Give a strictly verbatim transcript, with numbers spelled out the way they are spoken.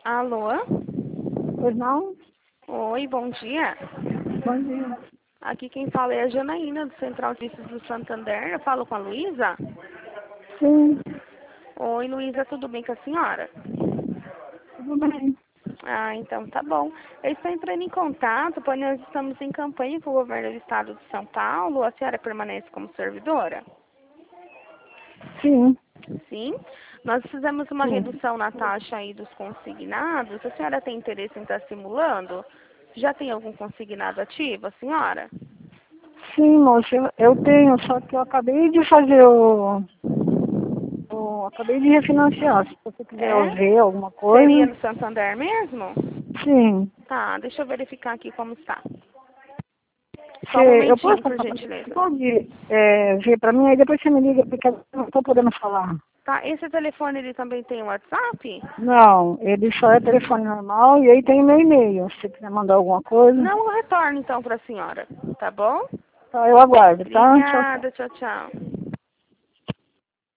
Alô? Pois não? Oi, bom dia. Bom dia. Aqui quem fala é a Janaína, do Central de Notícias do Santander. Eu falo com a Luísa? Sim, Oi, Luísa, tudo bem com a senhora? tudo bem. Ah, então tá bom. Eu estou entrando em contato, pois nós estamos em campanha com o governo do estado de São Paulo. A senhora permanece como servidora? Sim, Sim. Nós fizemos uma sim. redução na taxa aí dos consignados. A senhora tem interesse em estar simulando? Já tem algum consignado ativo, a senhora? Sim, moça, eu, eu tenho, só que eu acabei de fazer o, o. Acabei de refinanciar. Se você quiser É? ver alguma Seria coisa. no Santander mesmo? Sim. Tá, deixa eu verificar aqui como está. Só um Você, eu posso momentinho, por passar pra você? gentileza. Pode é, ver pra mim, aí depois você me liga, porque eu não tô podendo falar. Tá, esse telefone ele também tem WhatsApp? Não, ele só é telefone normal e aí tem meu e-mail. Se você quiser mandar alguma coisa, Não, eu retorno então para a senhora, tá bom? tá, eu aguardo, tá? Tchau, tchau. Obrigada, tchau, tchau.